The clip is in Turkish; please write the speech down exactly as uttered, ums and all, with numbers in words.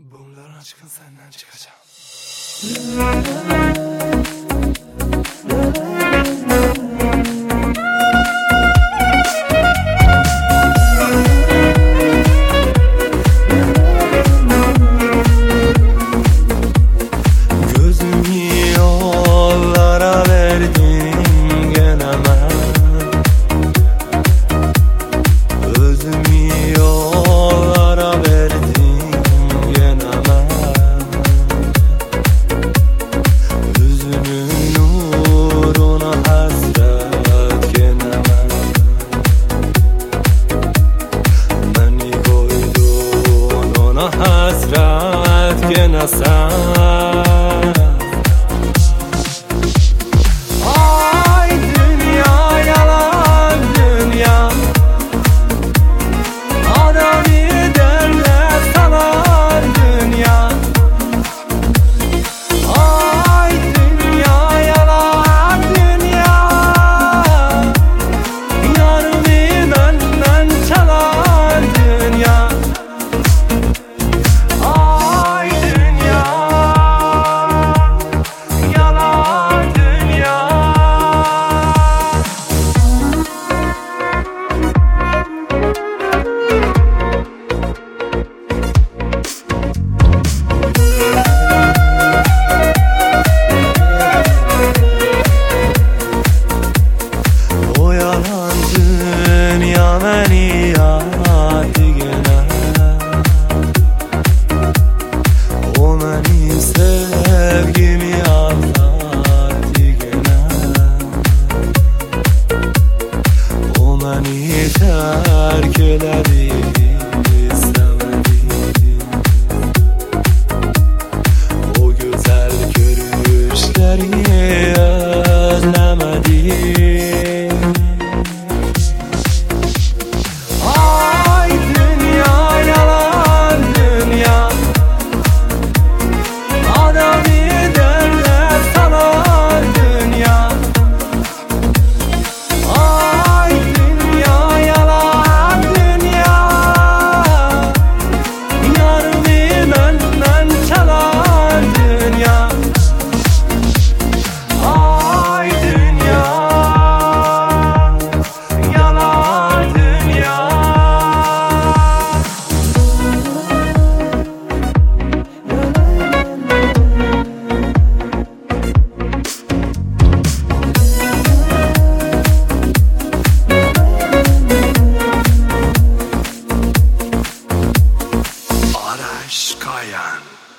Bunların aşkın senden çıkacağım. Gözümü yollara verdim gelemem. Özümü yollara verdim gelemem. Yüzünün nuruna hasret gelemem. Beni koydun ona hasret gene sen. Dünya beni yaktı gene. O benim sevgimi aldattı gene. O beni terk eledi, istemedi. O güzel görüşleri özlemedi. Kayan.